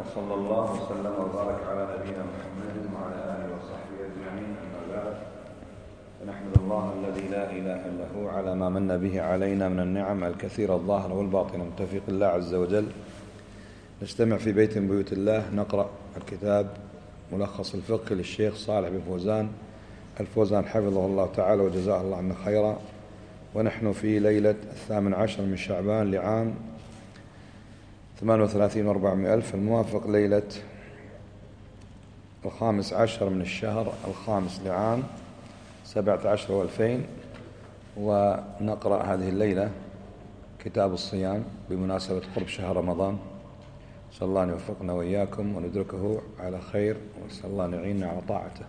وصلى الله وسلم وبارك على نبينا محمد وعلى آله وصحبه أجمعين. أما بعد، فنحمد الله الذي لا إله إلا هو على ما من به علينا من النعم الكثيرة الظاهرة والباطنة، من توفيق الله عز وجل. نجتمع في بيت من بيوت الله نقرأ الكتاب ملخص الفقه للشيخ صالح بن فوزان الفوزان حفظه الله تعالى وجزاه الله عنا خيرا. ونحن في ليلة 18 من شعبان لعام 38 و400 الموافق ليلة 15 من الشهر الخامس لعام 17 و2000. ونقرأ هذه الليلة كتاب الصيام بمناسبة قرب شهر رمضان. نسأل الله أن يوفقنا وإياكم وندركه على خير، ونسأل الله أن يعيننا على طاعته.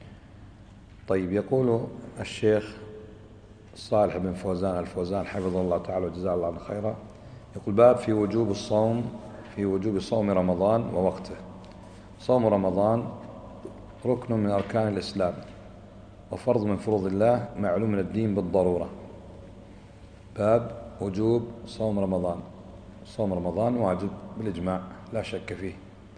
طيب، يقول الشيخ صالح بن فوزان الفوزان حفظه الله تعالى وجزاه الله عنا خيرا، يقول: باب في وجوب صوم رمضان ووقته. صوم رمضان ركن من أركان الإسلام وفرض من فروض الله معلوم من الدين بالضرورة. باب وجوب صوم رمضان. صوم رمضان واجب بالإجماع لا شك فيه.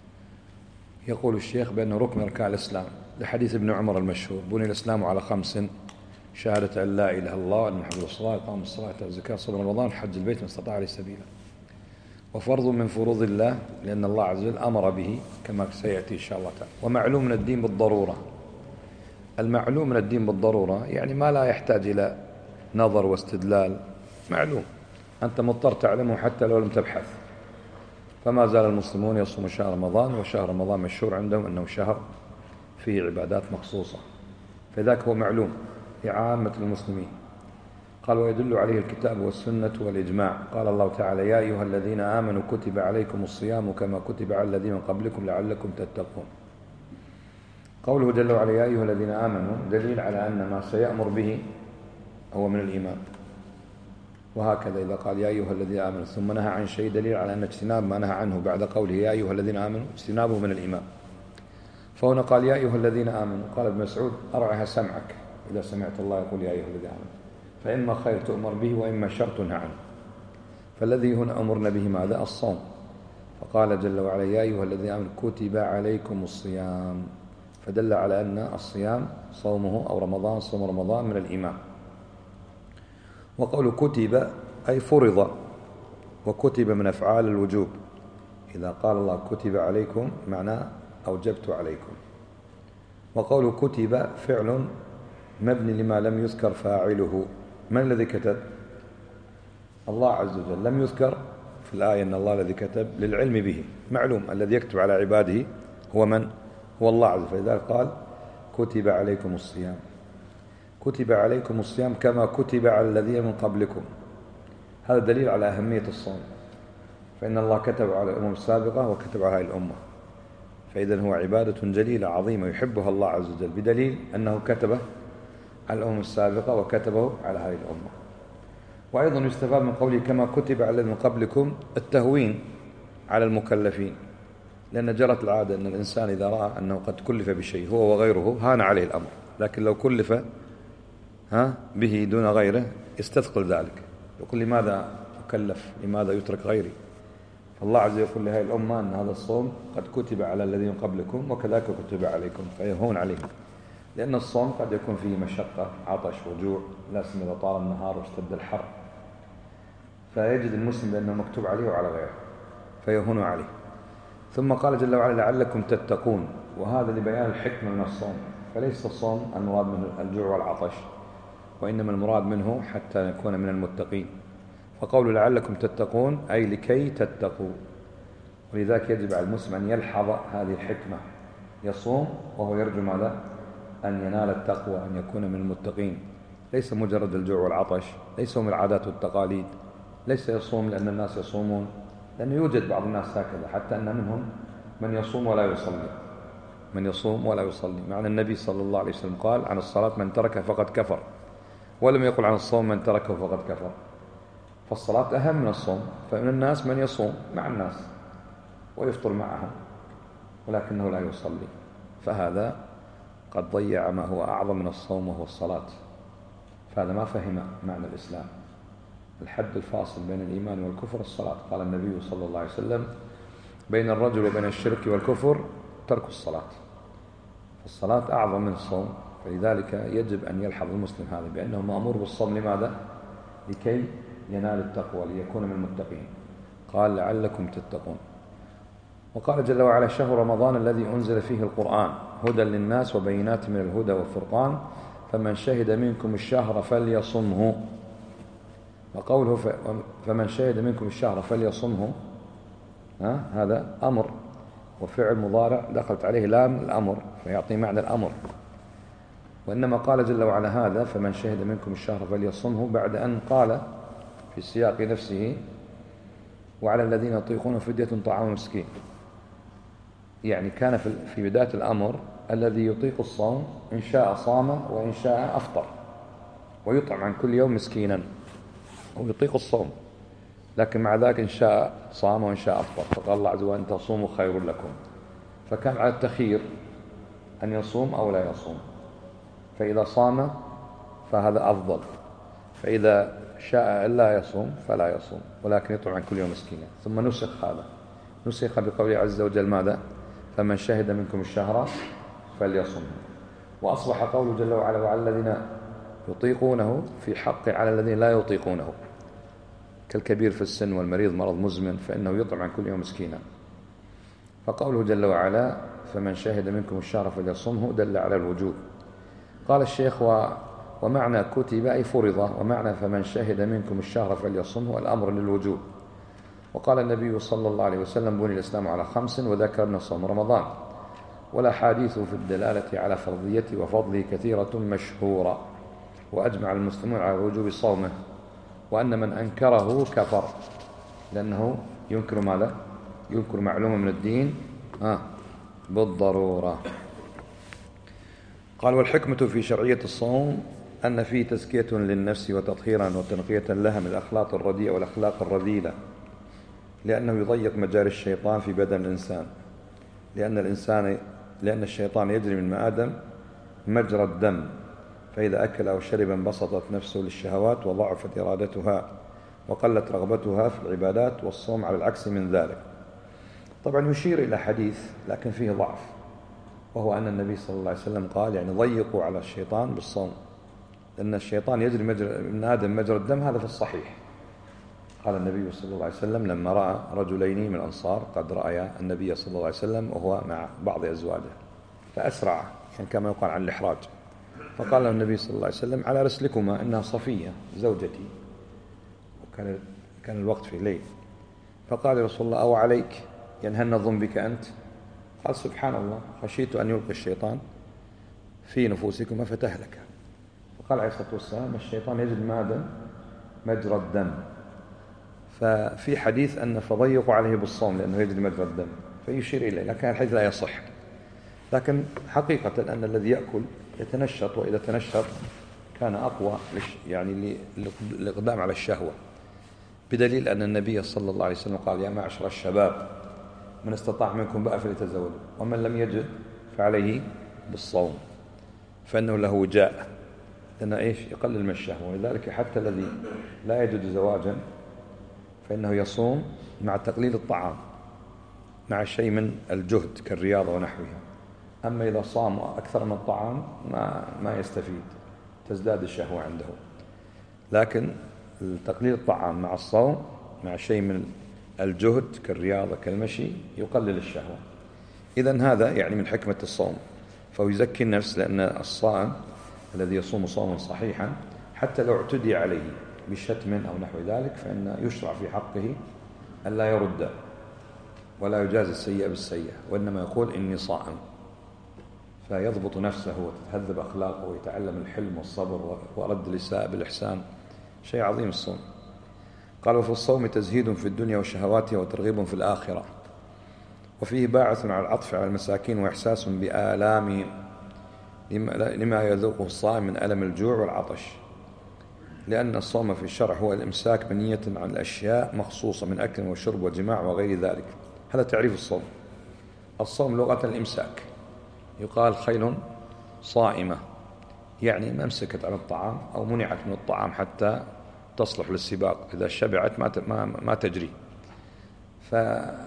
يقول الشيخ بأنه ركن من أركان الإسلام لحديث ابن عمر المشهور: بني الإسلام على 5: شهادة أن لا إله إلا الله وأن محمدا رسول الله، إقام الصلاة والزكاة صوم رمضان حج البيت من استطاع إليه سبيلا. وفرض من فروض الله لأن الله عز وجل أمر به كما سيأتي إن شاء الله تعالى. ومعلوم من الدين بالضرورة. المعلوم من الدين بالضرورة يعني ما لا يحتاج إلى نظر واستدلال، معلوم أنت مضطر تعلمه حتى لو لم تبحث. فما زال المسلمون يصوم شهر رمضان، وشهر رمضان مشهور عندهم أنه شهر فيه عبادات مخصوصة، فذاك هو معلوم لعامة المسلمين. قال: ويدل عليه الكتاب والسنة والإجماع. قال الله تعالى: يا أيها الذين آمنوا كتب عليكم الصيام كما كتب على الذين من قبلكم لعلكم تتقون. قوله جل وعلا يا أيها الذين آمنوا دليل على أن ما سيأمر به هو من الإيمان. وهكذا إذا قال يا أيها الذين آمنوا ثم نهى عن شيء دليل على أن اجتناب ما نهى عنه بعد قوله يا أيها الذين آمنوا اجتنابه من الإيمان. فهنا قال يا أيها الذين آمنوا. قال ابن مسعود: أرعها سمعك إذا سمعت الله يقول يا أيها الذين آمنوا، فإما خير تؤمر به وإما شر تنهى عنه. فالذي هنا أمرنا به ماذا؟ الصوم. فقال جل وعلا يا أيها الذين آمنوا كتب عليكم الصيام، فدل على أن الصيام صومه أو رمضان صوم رمضان من الإيمان. وقول كتب أي فرض، وكتب من أفعال الوجوب. إذا قال الله كتب عليكم معناه أوجبت عليكم. وقول كتب فعل مبني لما لم يذكر فاعله. من الذي كتب؟ الله عز وجل. لم يذكر في الآية أن الله الذي كتب للعلم به، معلوم الذي يكتب على عباده هو من؟ هو الله عز وجل. فلذلك قال كتب عليكم الصيام. كتب عليكم الصيام كما كتب على الذين من قبلكم. هذا دليل على أهمية الصوم، فإن الله كتب على الأمم السابقة وكتب على هذه الأمة، فإذا هو عبادة جليلة عظيمة يحبها الله عز وجل، بدليل أنه كتبه على الأمم السابقة وكتبه على هذه الأمة. وأيضا يستفاد من قوله كما كتب على الذين من قبلكم التهوين على المكلفين، لأن جرت العادة أن الإنسان إذا رأى أنه قد كلف بشيء هو وغيره هان عليه الأمر، لكن لو كلف به دون غيره يستثقل ذلك، يقول لماذا أكلف، لماذا يترك غيري؟ فالله عز وجل يقول لهذه الأمة أن هذا الصوم قد كتب على الذين قبلكم وكذلك كتب عليكم، فيهون عليهم. لأن الصوم قد يكون فيه مشقة، عطش وجوع، لا سيما إذا طال النهار واشتد الحر، فيجد المسلم بأنه مكتوب عليه وعلى غيره فيهون عليه. ثم قال جل وعلا لعلكم تتقون، وهذا لبيان الحكمة من الصوم. فليس الصوم المراد منه الجوع والعطش، وإنما المراد منه حتى نكون من المتقين. فقول لعلكم تتقون أي لكي تتقوا. ولذلك يجب على المسلم أن يلحظ هذه الحكمة، يصوم وهو يرجو ماذا؟ أن ينال التقوى، أن يكون من المتقين. ليس مجرد الجوع والعطش، ليس من العادات والتقاليد، ليس يصوم لأن الناس يصومون، لأنه يوجد بعض الناس هكذا، حتى أن منهم من يصوم ولا يصلي، من يصوم ولا يصلي. مع أن النبي صلى الله عليه وسلم قال عن الصلاة من تركها فقد كفر، ولم يقل عن الصوم من تركه فقد كفر. فالصلاة أهم من الصوم. فمن الناس من يصوم مع الناس ويفطر معهم ولكنه لا يصلي، فهذا قد ضيع ما هو أعظم من الصوم وهو الصلاة. فهذا ما فهم معنى الإسلام. الحد الفاصل بين الإيمان والكفر الصلاة. قال النبي صلى الله عليه وسلم بين الرجل وبين الشرك والكفر ترك الصلاة، الصلاة أعظم من الصوم، فلذلك يجب أن يلحظ المسلم هذا بأنه مأمور بالصوم. لماذا؟ لكي ينال التقوى، ليكون من المتقين. قال لعلكم تتقون. وقال جل وعلا شهر رمضان الذي أنزل فيه القرآن هدى للناس وبينات من الهدى والفرقان فمن شهد منكم الشهر فليصمه. وقوله فمن شهد منكم الشهر فليصمه هذا أمر وفعل مضارع دخلت عليه لام الأمر فيعطي معنى الأمر، وإنما قال جل وعلا هذا فمن شهد منكم الشهر فليصمه بعد أن قال في سياق نفسه وعلى الذين يطيقون فدية طعام مسكين. يعني كان في بداية الأمر الذي يطيق الصوم إن شاء صام وإن شاء أفطر، ويطعم عن كل يوم مسكينا ويطيق الصوم، لكن مع ذلك إن شاء صام وإن شاء أفطر، فقال الله عز وجل أن تصوموا خير لكم، فكان على التخيير أن يصوم أو لا يصوم، فإذا صام فهذا أفضل، فإذا شاء ألا يصوم فلا يصوم ولكن يطعم عن كل يوم مسكينا. ثم نسخ هذا، نسخ بقوله عز وجل ماذا؟ فمن شهد منكم الشهر فليصم. وأصبح قوله جل وعلا وعلى الذين يطيقونه في حق على الذين لا يطيقونه كالكبير في السن والمريض مرض مزمن فإنه يطعم عن كل يوم مسكينا. فقوله جل وعلا فمن شهد منكم الشهر فليصمه دل على الوجوب. قال الشيخ ومعنى كتب أي فرض، ومعنى فمن شهد منكم الشهر فليصمه الأمر للوجوب. وقال النبي صلى الله عليه وسلم بني الإسلام على 5 وذكر أن صوم رمضان، والأحاديث في الدلالة على فرضيته وفضله كثيرة مشهورة، وأجمع المسلمون على وجوب صومه، وأن من أنكره كفر لأنه ينكر ماذا؟ ينكر معلومة من الدين بالضرورة. قال والحكمة في شرعية الصوم أن فيه تزكية للنفس وتطهيرا وتنقية لها من الأخلاق الرديئة والأخلاق الرذيلة، لأنه يضيق مجاري الشيطان في بدن الإنسان، لأن الشيطان يجري من آدم مجرى الدم، فإذا أكل أو شرب انبسطت نفسه للشهوات وضعفت إرادتها وقلت رغبتها في العبادات، والصوم على العكس من ذلك. طبعا يشير إلى حديث لكن فيه ضعف، وهو أن النبي صلى الله عليه وسلم قال يعني ضيقوا على الشيطان بالصوم، لأن الشيطان يجري من آدم مجرى الدم، هذا في الصحيح. قال النبي صلى الله عليه وسلم لما رأى رجلين من الأنصار قد رأيا النبي صلى الله عليه وسلم وهو مع بعض أزواجه فأسرع، يعني كما يقال عن الإحراج، فقال له النبي صلى الله عليه وسلم على رسلكما إنها صفية زوجتي، وكان الوقت في الليل، فقال رسول الله أو عليك ينهن الظن بك أنت؟ قال سبحان الله خشيت أن يلقي الشيطان في نفوسكما فتهلك. فقال عليه الصلاة والسلام الشيطان يجد ماذا؟ مجرى الدم، ففي حديث أن فضيقوا عليه بالصوم لأنه يجري مجرى الدم، فيشير إليه، لكن الحديث لا يصح. لكن حقيقة أن الذي يأكل يتنشط، وإذا تنشط كان أقوى يعني للإقدام على الشهوة، بدليل أن النبي صلى الله عليه وسلم قال يا معشر الشباب من استطاع منكم بقى فليتزوج، ومن لم يجد فعليه بالصوم فإنه له وجاء، لأنه يقلل من الشهوة. ولذلك حتى الذي لا يجد زواجا فإنه يصوم مع تقليل الطعام مع شيء من الجهد كالرياضة ونحوها. أما إذا صام أكثر من الطعام ما يستفيد، تزداد الشهوة عنده. لكن تقليل الطعام مع الصوم مع شيء من الجهد كالرياضة كالمشي يقلل الشهوة. إذن هذا يعني من حكمة الصوم، فهو يزكي النفس، لأن الصائم الذي يصوم صوما صحيحا حتى لو اعتدي عليه بشتم أو نحو ذلك فإن يشرع في حقه أن لا يرد ولا يجازي السيئة بالسيئة، وإنما يقول إني صائم، فيضبط نفسه وتتهذب أخلاقه ويتعلم الحلم والصبر ورد الإساءة بالإحسان. شيء عظيم الصوم. قال وفي الصوم تزهيد في الدنيا وشهواتها وترغيب في الآخرة، وفيه باعث على العطف على المساكين وإحساس بآلامهم لما يذوقه الصائم من ألم الجوع والعطش، لأن الصوم في الشرع هو الإمساك بنية عن الأشياء مخصوصة من أكل وشرب وجماع وغير ذلك. هذا تعريف الصوم. الصوم لغة الإمساك، يقال خيل صائمة، يعني ممسكت على الطعام أو منعت من الطعام حتى تصلح للسباق، إذا شبعت ما تجري.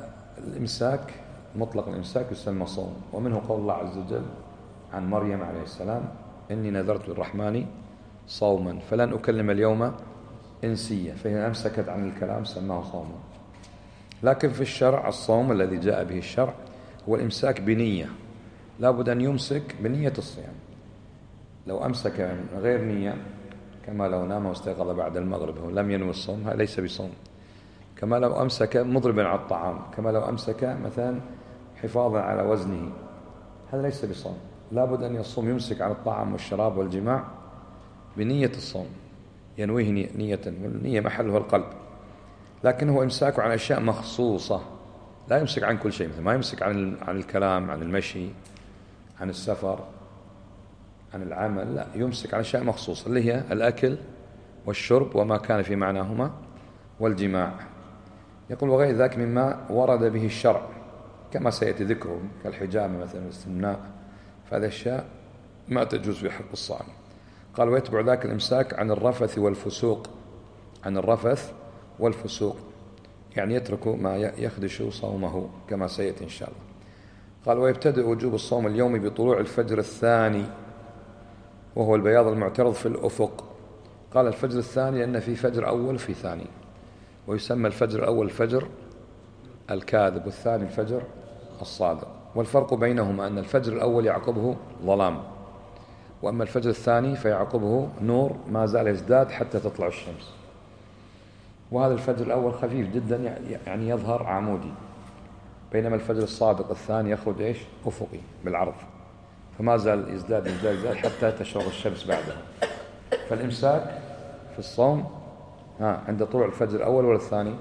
الإمساك مطلق الإمساك يسمى صوم، ومنه قول الله عز وجل عن مريم عليه السلام: إني نذرت للرحمن صوما فلن أكلم اليوم إنسيا، فإن أمسكت عن الكلام سماه صوما. لكن في الشرع الصوم الذي جاء به الشرع هو الإمساك بنية، لا بد أن يمسك بنية الصيام. لو أمسك من غير نية كما لو نام واستيقظ بعد المغرب ولم ينوي الصوم، هذا ليس بصوم. كما لو أمسك مضربا على الطعام، كما لو أمسك مثلا حفاظا على وزنه، هذا ليس بصوم. لا بد أن يصوم يمسك عن الطعام والشراب والجماع بنية الصوم، ينويه نية، والنية محلها القلب. لكن هو إمساك عن أشياء مخصوصة، لا يمسك عن كل شيء. مثل ما يمسك عن الكلام، عن المشي، عن السفر، عن العمل، لا، يمسك عن أشياء مخصوصة اللي هي الأكل والشرب وما كان في معناهما والجماع. يقول: وغير ذلك مما ورد به الشرع كما سيأتي ذكره كالحجامة مثلا والاستمناء، فهذه أشياء ما تجوز في حق الصائم. قال: ويتبع ذلك الإمساك عن الرفث والفسوق، عن الرفث والفسوق يعني يترك ما يخدش صومه كما سيأتي إن شاء الله. قال: ويبتدئ وجوب الصوم اليومي بطلوع الفجر الثاني، وهو البياض المعترض في الأفق. قال الفجر الثاني لأن في فجر أول في ثاني، ويسمى الفجر الأول الفجر الكاذب، والثاني الفجر الصادق. والفرق بينهما أن الفجر الأول يعقبه ظلام، وأما الفجر الثاني فيعقبه نور ما زال يزداد حتى تطلع الشمس. وهذا الفجر الأول خفيف جدا، يعني يظهر عمودي، بينما الفجر الصادق الثاني يخرج إيش؟ أفقي بالعرض، فما زال يزداد يزداد يزداد حتى تشرق الشمس بعدها. فالإمساك في الصوم عند طلوع الفجر الأول ولا الثاني؟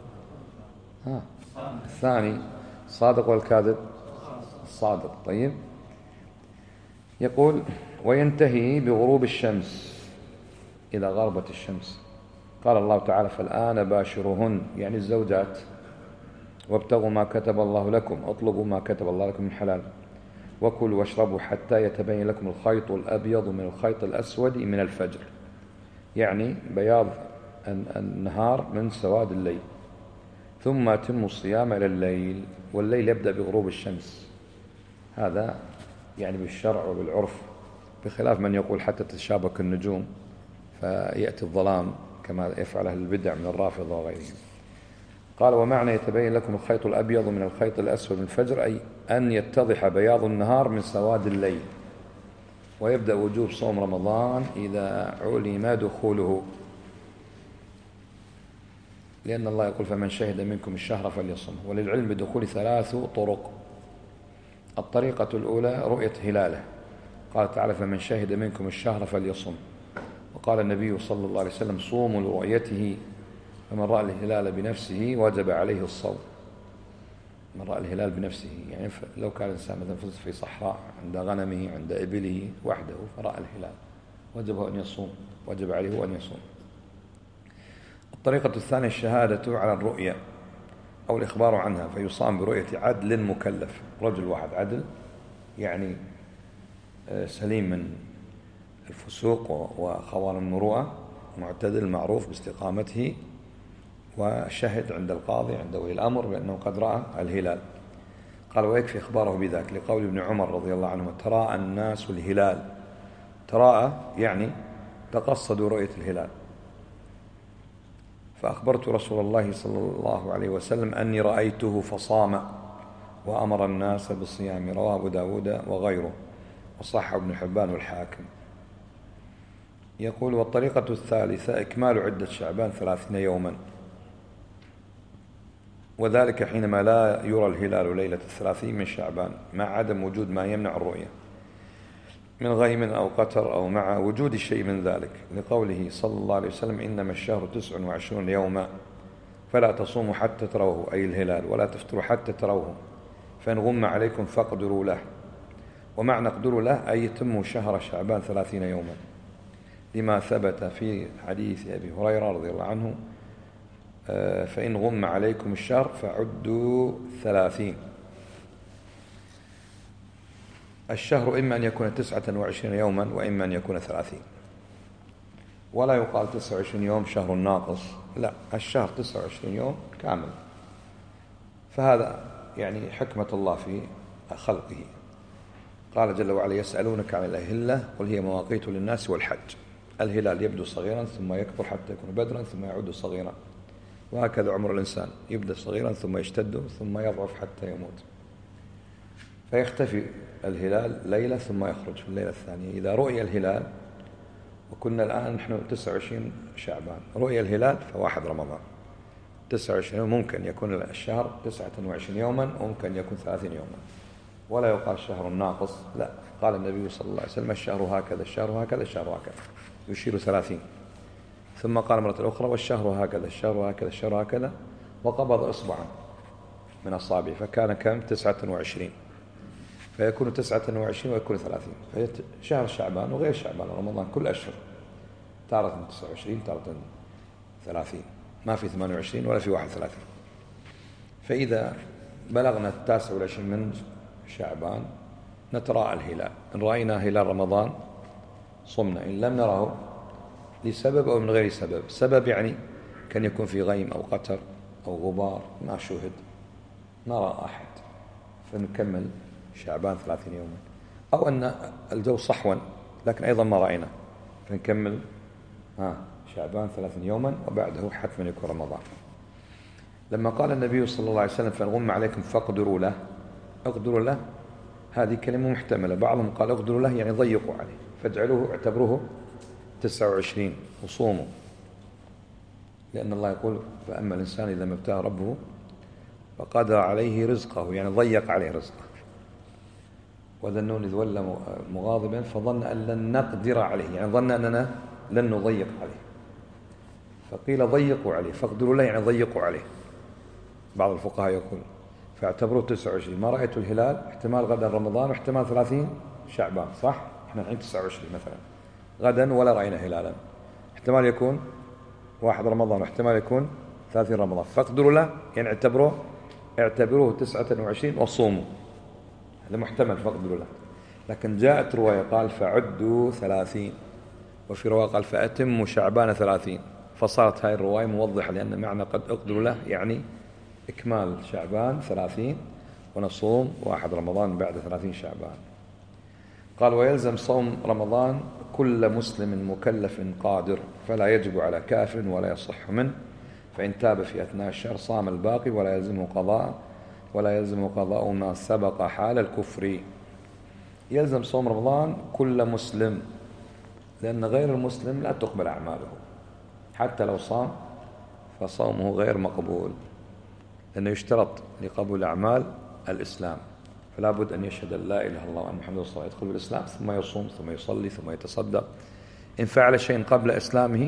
الثاني. الصادق والكاذب؟ الصادق. طيب، يقول: وينتهي بغروب الشمس، إذا غربت الشمس. قال الله تعالى: فالآن باشرهن، يعني الزوجات، وابتغوا ما كتب الله لكم، اطلبوا ما كتب الله لكم من حلال، وكلوا واشربوا حتى يتبين لكم الخيط الأبيض من الخيط الأسود من الفجر، يعني بياض النهار من سواد الليل، ثم أتموا الصيام إلى الليل، والليل يبدأ بغروب الشمس. هذا يعني بالشرع وبالعرف، بخلاف من يقول حتى تتشابك النجوم فيأتي الظلام كما يفعل أهل البدع من الرافضة وغيرهم. قال: ومعنى يتبين لكم الخيط الأبيض من الخيط الأسود من الفجر أي أن يتضح بياض النهار من سواد الليل. ويبدأ وجوب صوم رمضان إذا علم دخوله، لأن الله يقول: فمن شهد منكم الشهر فليصم. وللعلم بدخول 3 طرق. الطريقة الأولى رؤية هلاله، قال تعالى: فمن شهد منكم الشهر فليصم. وقال النبي صلى الله عليه وسلم: صوموا لرؤيته، فمن رأى الهلال بنفسه وجب عليه الصوم. من رأى الهلال بنفسه، يعني لو كان الإنسان مثلا في صحراء عند غنمه عند إبله وحده فرأى الهلال وجب أن يصوم، وجب عليه أن يصوم. الطريقة الثانية الشهادة على الرؤيا أو الإخبار عنها، فيصام برؤية عدل مكلف، رجل واحد عدل يعني سليم من الفسوق وخوان المروءة، معتدل معروف باستقامته، وشهد عند القاضي عند ولي الأمر بأنه قد رأى الهلال. قال: ويكفي إخباره بذلك لقول ابن عمر رضي الله عنه: تراءى الناس الهلال. تراءى يعني تقصدوا رؤية الهلال. فأخبرت رسول الله صلى الله عليه وسلم أني رأيته فصام وأمر الناس بالصيام. رواه أبو داود وغيره، وصح ابن حبان والحاكم. يقول: والطريقة الثالثة إكمال عدة شعبان 30 يوما، وذلك حينما لا يرى الهلال ليلة 30 من شعبان، مع عدم وجود ما يمنع الرؤية من غيم أو قتر، أو مع وجود شيء من ذلك، لقوله صلى الله عليه وسلم: إنما الشهر 29 يوما، فلا تصوموا حتى تروه، أي الهلال، ولا تفطروا حتى تروه، فإن غم عليكم فاقدروا له. ومعنى اقدروا له أي يتموا شهر شعبان 30 يوما، لما ثبت في حديث أبي هريرة رضي الله عنه: فإن غم عليكم الشهر فعدوا 30. الشهر إما أن يكون 29 يوما وإما أن يكون 30، ولا يقال 29 يوم شهر ناقص، لا، الشهر 29 يوم كامل. فهذا يعني حكمة الله في خلقه. قال جل وعلا يسألونك عن الأهلة قل هي مواقيت للناس والحج. الهلال يبدو صغيرا ثم يكبر حتى يكون بدرا ثم يعود صغيرا، وهكذا عمر الإنسان يبدأ صغيرا ثم يشتد ثم يضعف حتى يموت، فيختفي الهلال ليلة ثم يخرج في الليلة الثانية. إذا رؤي الهلال، وكنا الآن نحن 29 شعبان، رؤي الهلال فواحد رمضان. 29 ممكن يكون الشهر 29 يوما وممكن يكون 30 يوما، ولا يقال شهر ناقص، لا. قال النبي صلى الله عليه وسلم الشهر هكذا الشهر هكذا الشهر هكذا، يشير 30. ثم قال مرة أخرى والشهر هكذا الشهر هكذا الشهر هكذا، وقبض إصبعا من أصابعه فكان كم 29، فيكون 29 ويكون 30. فهي شهر شعبان وغير شعبان رمضان كل أشهر، تارة 29 تارة 30، ما في 28 ولا في 31. فإذا بلغنا 29 من شعبان نتراءى الهلال، إن رأينا هلال رمضان صمنا، إن لم نره لسبب أو من غير سبب. سبب يعني كان يكون في غيم أو قتر أو غبار ما شوهد، نرى أحد فنكمل شعبان 30 يوما، أو أن الجو صحوا لكن أيضا ما رأينا فنكمل شعبان 30 يوما وبعده حتما يكون رمضان. لما قال النبي صلى الله عليه وسلم فإن غم عليكم فاقدروا له، اقدروا له هذه كلمة محتملة. بعضهم قال اقدروا له يعني ضيقوا عليه، فاجعلوه اعتبروه 29 وصوموا، لأن الله يقول فأما الإنسان إذا ما ابتلاه ربه فقدر عليه رزقه، يعني ضيق عليه رزقه. وذا النون إذ ولى مغاضبا فظن أن لن نقدر عليه، يعني ظن أننا لن نضيق عليه، فقيل ضيقوا عليه، فاقدروا له يعني ضيقوا عليه. بعض الفقهاء يقول فاعتبروه 29، ما رأيت الهلال احتمال غدا رمضان واحتمال 30 شعبان، صح؟ احنا الحين 29 مثلا غدا ولا رأينا هلالا، احتمال يكون 1 رمضان واحتمال يكون 30 رمضان، فاقدروا له يعني اعتبروه 29 وصوموا، هذا محتمل فاقدروا له. لكن جاءت رواية قال فعدوا 30، وفي رواية قال فأتموا شعبان 30، فصارت هاي الرواية موضحة، لأن معنى قد اقدروا له يعني إكمال شعبان 30 ونصوم 1 رمضان بعد 30 شعبان. قال ويلزم صوم رمضان كل مسلم مكلف قادر، فلا يجب على كافر ولا يصح منه، فإن تاب في أثناء الشهر صام الباقي ولا يلزم قضاء ما سبق حال الكفر. يلزم صوم رمضان كل مسلم، لأن غير المسلم لا تقبل أعماله، حتى لو صام فصومه غير مقبول، لأنه يشترط لقبول أعمال الإسلام، فلا بد أن يشهد لا إله إلا الله وأن محمد رسول الله، يدخل بالإسلام ثم يصوم ثم يصلي ثم يتصدق. إن فعل شيء قبل إسلامه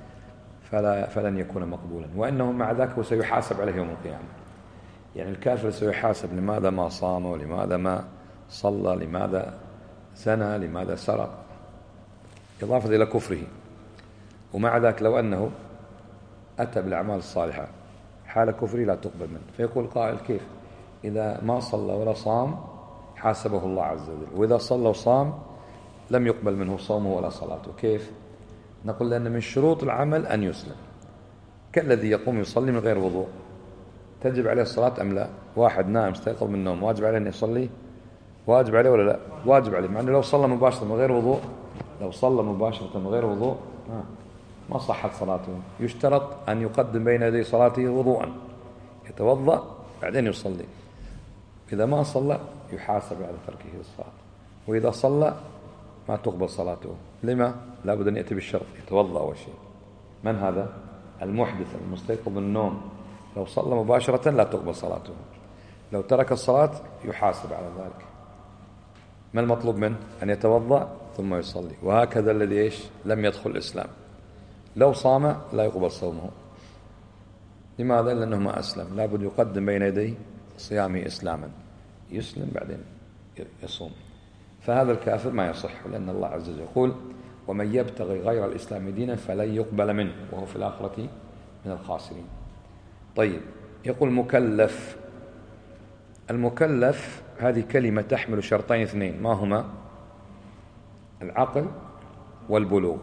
فلن يكون مقبولا، وإنه مع ذلك هو سيحاسب عليه يوم القيامة. يعني الكافر سيحاسب لماذا ما صام ولماذا ما صلى، لماذا زنى، لماذا سرق، إضافة إلى كفره. ومع ذلك لو أنه أتى بالأعمال الصالحة حال كفره لا تقبل منه. فيقول قائل كيف إذا ما صلى ولا صام حاسبه الله عز وجل، وإذا صلى وصام لم يقبل منه صومه ولا صلاته، كيف؟ نقول لأن من شروط العمل أن يسلم، كالذي يقوم يصلي من غير وضوء تجب عليه الصلاة أم لا؟ واحد نائم استيقظ من النوم واجب عليه أن يصلي؟ واجب عليه ولا لا؟ واجب عليه، مع أنه لو صلى مباشرة من غير وضوء، ما صحت صلاته. يشترط أن يقدم بين يدي صلاته وضوءا، يتوضأ بعدين يصلي. إذا ما صلى يحاسب على تركه الصلاة، وإذا صلى ما تقبل صلاته. لما؟ لا بد أن يأتي بالشرط، يتوضأ أول شيء. من هذا؟ المحدث المستيقظ من النوم، لو صلى مباشرة لا تقبل صلاته، لو ترك الصلاة يحاسب على ذلك. ما المطلوب منه؟ أن يتوضأ ثم يصلي. وهكذا الذي لم يدخل الإسلام لو صام لا يقبل صومه. لماذا؟ لأنه ما أسلم، لا بد يقدم بين يدي صيامه إسلاما، يسلم بعدين يصوم. فهذا الكافر ما يصح، لأن الله عز وجل يقول ومن يبتغي غير الإسلام دينا فلن يقبل منه وهو في الآخرة من الخاسرين. طيب، يقول مكلف. المكلف هذه كلمة تحمل شرطين اثنين، ما هما؟ العقل والبلوغ.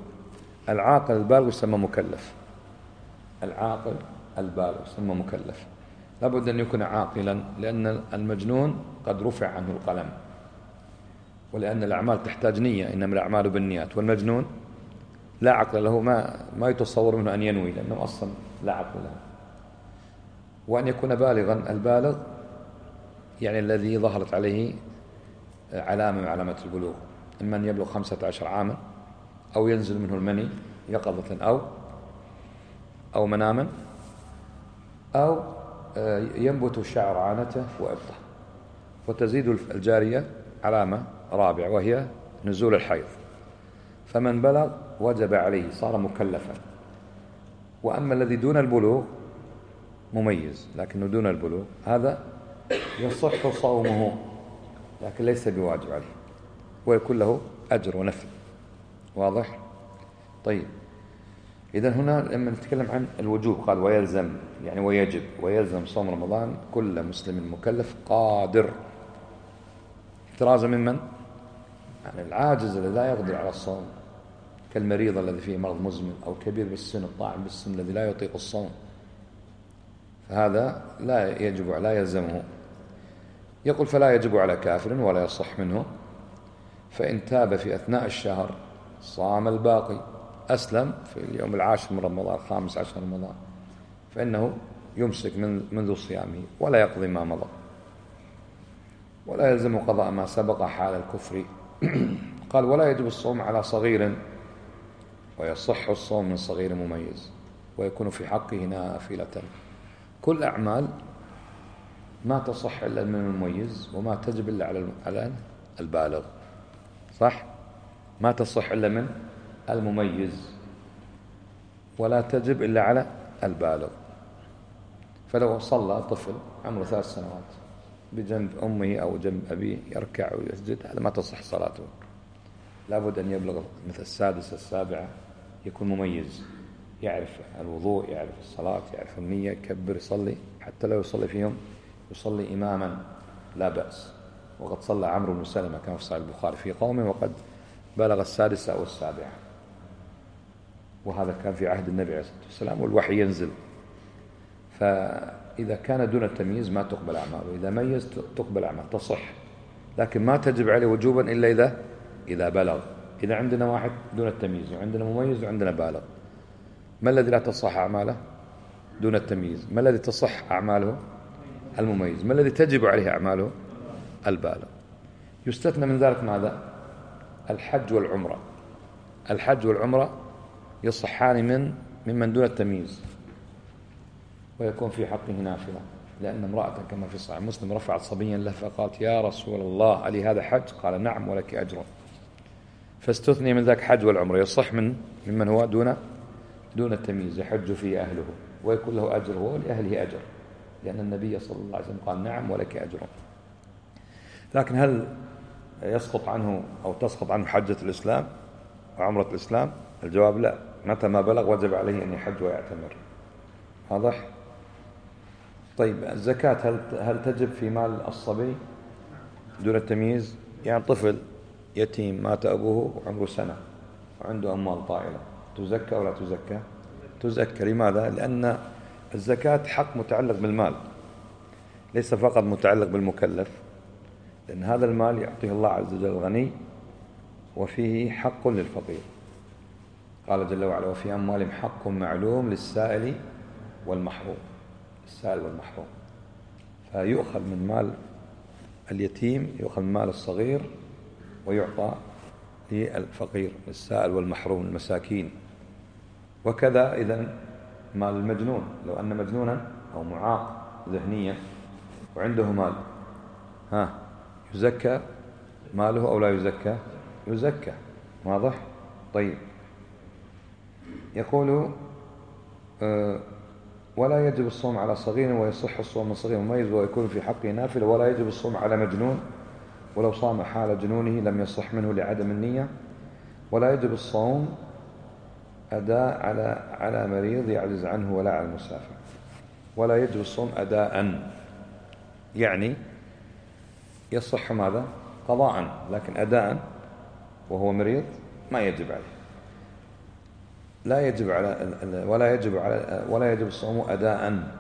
العاقل البالغ يسمى مكلف، العاقل البالغ يسمى مكلف. لابد أن يكون عاقلا، لأن المجنون قد رفع عنه القلم، ولأن الأعمال تحتاج نية، إنما الأعمال بالنيات، والمجنون لا عقل له، ما يتصور منه أن ينوي، لأنه أصلا لا عقل له. وأن يكون بالغا، البالغ يعني الذي ظهرت عليه علامة من علامات البلوغ، إما أن يبلغ 15 عاما، أو ينزل منه المني يقظة أو مناما، أو ينبت شعر عانته وإبطه. وتزيد الجارية علامة رابعة، وهي نزول الحيض، فمن بلغ وجب عليه، صار مكلفا. وأما الذي دون البلوغ مميز لكنه دون البلوغ، هذا يصح صومه لكن ليس بواجب عليه، ويكون له أجر ونفل. واضح؟ طيب، إذن هنا لما نتكلم عن الوجوب قال ويلزم، يعني ويجب، ويلزم صوم رمضان كل مسلم مكلف قادر، احترازا ممن؟ يعني العاجز الذي لا يقدر على الصوم، كالمريض الذي فيه مرض مزمن، أو كبير بالسن الطاعن بالسن الذي لا يطيق الصوم، فهذا لا يجب، لا يلزمه. يقول فلا يجب على كافر ولا يصح منه، فإن تاب في أثناء الشهر صام الباقي، أسلم في اليوم 10 من رمضان، 15 رمضان، فإنه يمسك منذ صيامه ولا يقضي ما مضى، ولا يلزم قضاء ما سبق حال الكفر. قال ولا يجب الصوم على صغير، ويصح الصوم من صغير مميز، ويكون في حقه نافلة. كل أعمال ما تصح إلا من المميز، وما تجب إلا على البالغ، صح؟ ما تصح إلا من المميز، ولا تجب إلا على البالغ. فلو صلى طفل عمره 3 سنوات بجنب أمه أو جنب أبيه يركع ويسجد، هذا ما تصح صلاته، لابد أن يبلغ مثل 6 7، يكون مميز، يعرف الوضوء، يعرف الصلاة، يعرف النية، يكبر، يصلي، حتى لو يصلي فيهم يصلي إماما لا بأس. وقد صلى عمرو بن سلمة كما في صحيح البخاري في قومه وقد بلغ 6 أو 7، وهذا كان في عهد النبي عليه الصلاة والسلام والوحي ينزل. فإذا كان دون التمييز ما تقبل أعماله، إذا ميز تقبل أعماله، تصح، لكن ما تجب عليه وجوبا إلا إذا بلغ. إذا عندنا واحد دون التمييز، وعندنا مميز، وعندنا بالغ، ما الذي لا تصح أعماله؟ دون التمييز. ما الذي تصح أعماله؟ المميز. ما الذي تجب عليه أعماله؟ البالغ. يستثنى من ذلك ماذا؟ الحج والعمرة. الحج والعمرة يصحان ممن دون التمييز، ويكون في حقه نافلة، لأن امرأة كما في صحيح مسلم رفعت صبيا له فقالت يا رسول الله ألي هذا حج؟ قال نعم ولك أجر. فاستثني من ذاك حج والعمرة، يصح ممن هو دون التمييز، يحج فيه أهله ويكون له أجر هو ولأهله أجر، لأن النبي صلى الله عليه وسلم قال نعم ولك أجر. لكن هل يسقط عنه أو تسقط عنه حجة الإسلام وعمرة الإسلام؟ الجواب لا، متى ما بلغ وجب عليه أن يحج ويعتمر. واضح؟ طيب، الزكاة هل تجب في مال الصبي دون التمييز؟ يعني طفل يتيم مات أبوه وعمره 1 سنة وعنده أموال طائلة، تزكى ولا تزكى؟ تزكى. لماذا؟ لأن الزكاة حق متعلق بالمال، ليس فقط متعلق بالمكلف، لأن هذا المال يعطيه الله عز وجل الغني، وفيه حق للفقير. قال جل وعلا وفي أموالهم حق معلوم للسائل والمحروم، السائل والمحروم. فيؤخذ من مال اليتيم، يؤخذ من مال الصغير ويعطى للفقير، السائل والمحروم، المساكين. وكذا إذن مال المجنون، لو أن مجنونا أو معاق ذهنيا وعنده مال، يزكى ماله أو لا يزكى؟ يزكى. واضح؟ طيب، يقول ولا يجب الصوم على صغير، ويصح الصوم من صغير مميز، ويكون في حقه نافلة. ولا يجب الصوم على مجنون، ولو صام حال جنونه لم يصح منه لعدم النية. ولا يجب الصوم أداء على مريض يعجز عنه ولا على المسافر. ولا يجب الصوم أداء، يعني يصح ماذا؟ قضاء، لكن أداء وهو مريض ما يجب عليه. ولا يجب الصوم أداء،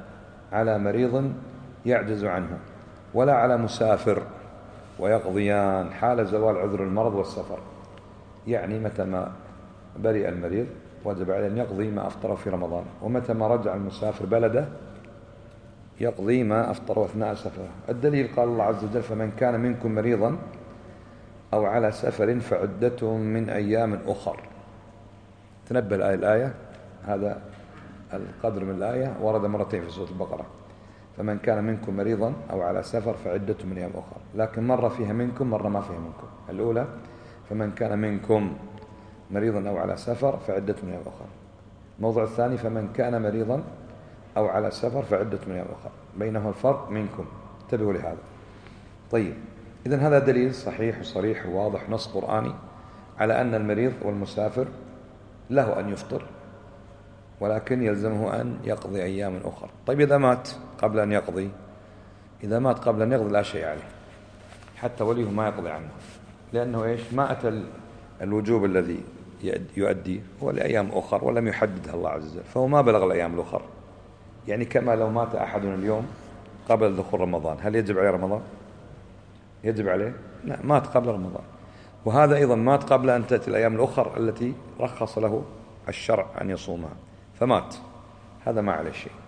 على مريض يعجز عنه ولا على مسافر، ويقضيان حال زوال عذر المرض والسفر. يعني متى ما برئ المريض وجب عليه أن يقضي ما أفطره في رمضان، ومتى ما رجع المسافر بلده يقضي ما أفطره أثناء سفره. الدليل قال الله عز وجل: فمن كان منكم مريضا أو على سفر فعدة من أيام أخر. تنبه الآية، هذا القدر من الآية ورد مرتين في سورة البقرة: فمن كان منكم مريضا أو على سفر فعدة من أيام أخر، لكن مرة فيها منكم مرة ما فيها منكم. الأولى فمن كان منكم مريضا أو على سفر فعدة من أيام أخر. الموضوع الثاني فمن كان مريضا أو على سفر فعدة من أيام أخر، بينهما الفرق منكم، انتبهوا لهذا. طيب، إذن هذا دليل صحيح وصريح وواضح، نص قرآني على أن المريض والمسافر له أن يفطر، ولكن يلزمه أن يقضي أيام أخرى. طيب، إذا مات قبل أن يقضي، إذا مات قبل أن يقضي لا شيء عليه، حتى وليه ما يقضي عنه، لأنه إيش؟ ما أتى الوجوب الذي يؤدي هو لأيام أخر ولم يحددها الله عز وجل، فهو ما بلغ الأيام الأخر. يعني كما لو مات أحدنا اليوم قبل دخول رمضان، هل يجب عليه رمضان؟ يجب عليه؟ لا، مات قبل رمضان. وهذا أيضا مات قبل أن تأتي الأيام الأخر التي رخص له الشرع أن يصومها، فمات، هذا ما عليه شيء.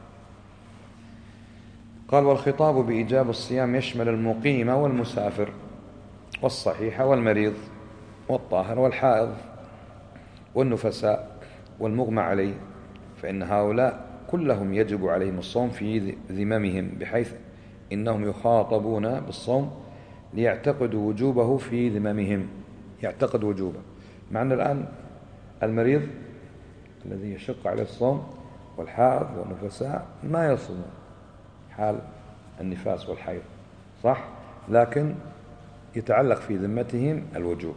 قال: والخطاب بإيجاب الصيام يشمل المقيم والمسافر والصحيح والمريض والطاهر والحائض والنفساء والمغمى عليه، فإن هؤلاء كلهم يجب عليهم الصوم في ذممهم، بحيث إنهم يخاطبون بالصوم ليعتقدوا وجوبه في ذممهم. يعتقد وجوبه، مع أن الآن المريض الذي يشق عليه الصوم والحائض والنفساء ما يصومون حال النفاس والحيض، صح؟ لكن يتعلق في ذمتهم الوجوب،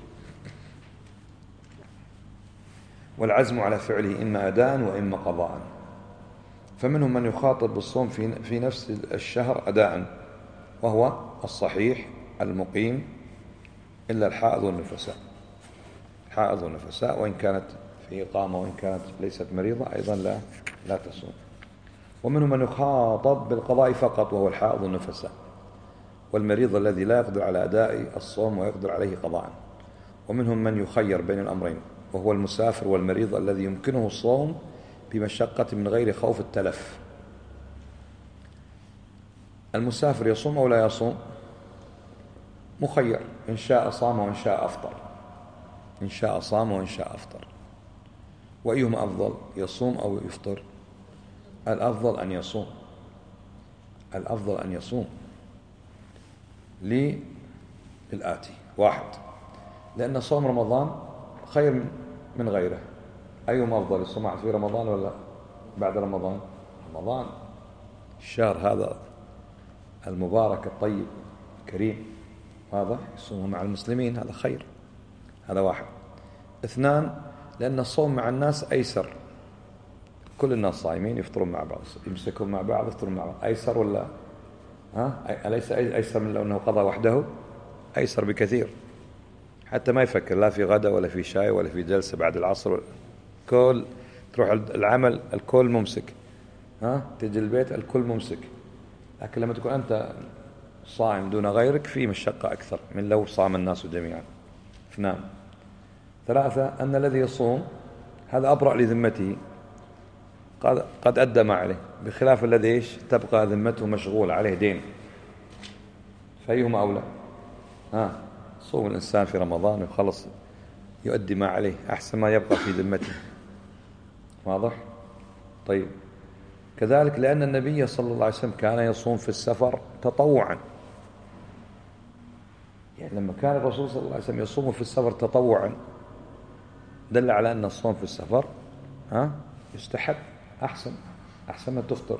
والعزم على فعله إما أداء وإما قضاء. فمنهم من يخاطب بالصوم في نفس الشهر أداء، وهو الصحيح المقيم، إلا الحائض والنفساء. الحائض والنفساء وإن كانت في إقامة وإن كانت ليست مريضة أيضا لا تصوم. ومنهم من يخاطب بالقضاء فقط، وهو الحائض والنفساء، والمريض الذي لا يقدر على أداء الصوم ويقدر عليه قضاء. ومنهم من يخير بين الأمرين، وهو المسافر والمريض الذي يمكنه الصوم بمشقة من غير خوف التلف. المسافر يصوم أو لا يصوم؟ مخير، إن شاء صام وإن شاء أفطر، إن شاء صام وإن شاء أفطر. وأيهما أفضل، يصوم أو يفطر؟ الأفضل أن يصوم، الأفضل أن يصوم للآتي: واحد، لأن صوم رمضان خير من غيره. أيهما أفضل، الصوم في رمضان ولا بعد رمضان؟ رمضان، الشهر هذا المبارك الطيب الكريم، واضح، يصوم مع المسلمين، هذا خير، هذا واحد. اثنان، لأن الصوم مع الناس أيسر، كل الناس صائمين يفطرون مع بعض، يمسكون مع بعض يفطرون مع بعض، أيسر ولا أليس أيسر من لو أنه قضى وحده؟ أيسر بكثير، حتى ما يفكر لا في غدا ولا في شاي ولا في جلسة بعد العصر، كل تروح العمل الكل ممسك، تجي البيت الكل ممسك. لكن لما تكون أنت صائم دون غيرك في مشقة أكثر من لو صام الناس جميعا. اثنان. ثلاثة، أن الذي يصوم هذا أبرأ لذمته، قد أدى ما عليه، بخلاف الذي تبقى ذمته مشغولة عليه دين. فأيهما أولى؟ صوم الإنسان في رمضان ويخلص يؤدي ما عليه أحسن ما يبقى في ذمته، واضح؟ طيب، كذلك لأن النبي صلى الله عليه وسلم كان يصوم في السفر تطوعا، يعني لما كان الرسول صلى الله عليه وسلم يصوم في السفر تطوعا دل على أن الصوم في السفر يستحب، أحسن ما تفطر،